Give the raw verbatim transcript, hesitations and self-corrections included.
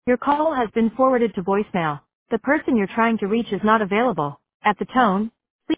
Your call has been forwarded to voicemail. The person you're trying to reach is not available. At the tone,